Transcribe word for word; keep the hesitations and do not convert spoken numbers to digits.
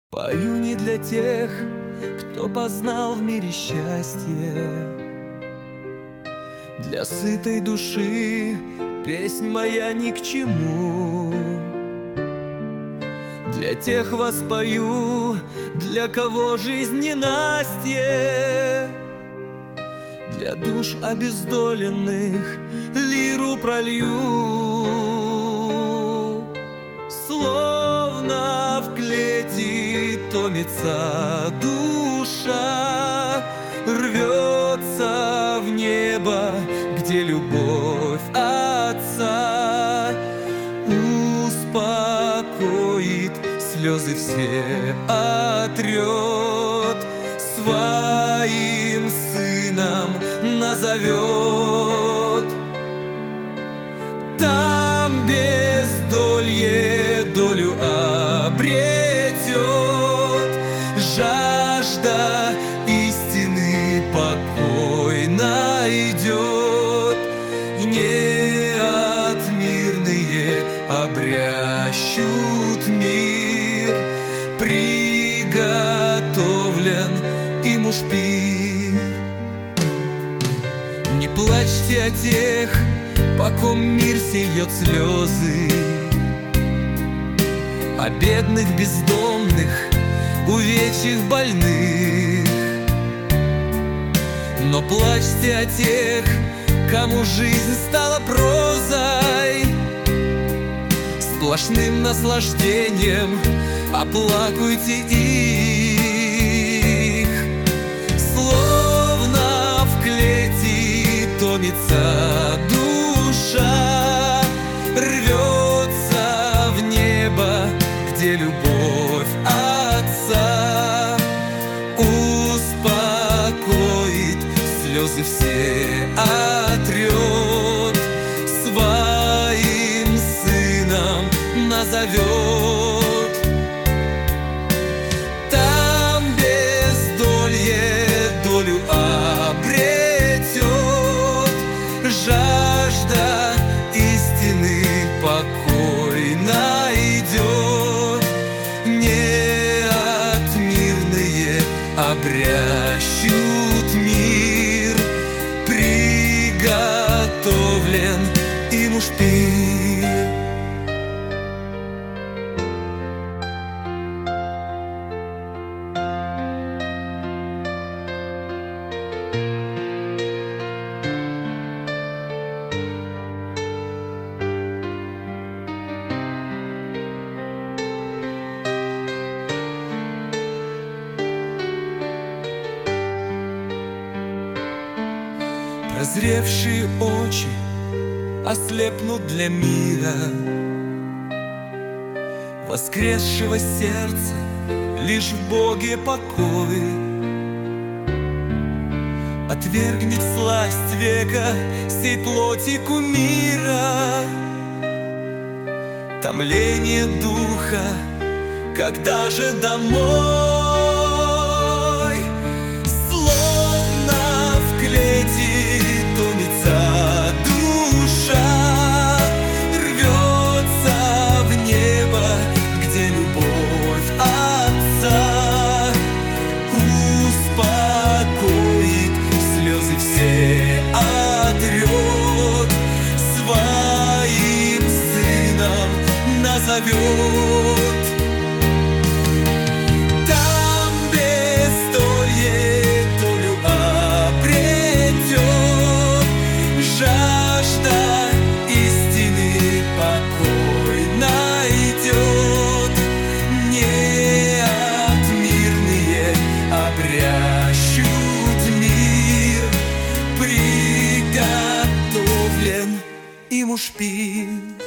Пою не для тех, кто познал в мире счастье. Для сытой души песнь моя ни к чему. Для тех воспою, для кого жизнь ненастье. Для душ обездоленных лиру пролью. Словно в клете томится душа, рвется в небо, где любовь Отца успокоит, слезы все отрет, своим сыном назовет. Там бездолье долю обретет, жажда истины покой найдет, и неотмирные обрящут мир. Приготовлен им уж пир. Не плачьте о тех, по ком мир сельет слезы, о бедных бездомных, увечьих больных. Но плачьте о тех, кому жизнь стала прозой, сплошным наслаждением оплакуйте их. Словно в клете томится душа, рвется в небо, где любовь Отца успокоит, слезы все отрет, своим сыном назовет. Там бездолье долю обретет, жажда истины покой найдет, неотмирные обрящут мир. Приготовлен им уж пир. Прозревшие очи ослепнут для мира, воскресшего сердца лишь в Боге покой. Отвергнет сласть века сей плоти кумира, томление духа, когда же домой? Словно в клете томится душа, рвется в небо, где любовь Отца успокоит, слезы все отрет, своим сыном назовет. Там бездолье долю обретет, жажда истины покой найдет, неотмирные обрящут мир. Приготовлен им уж пир.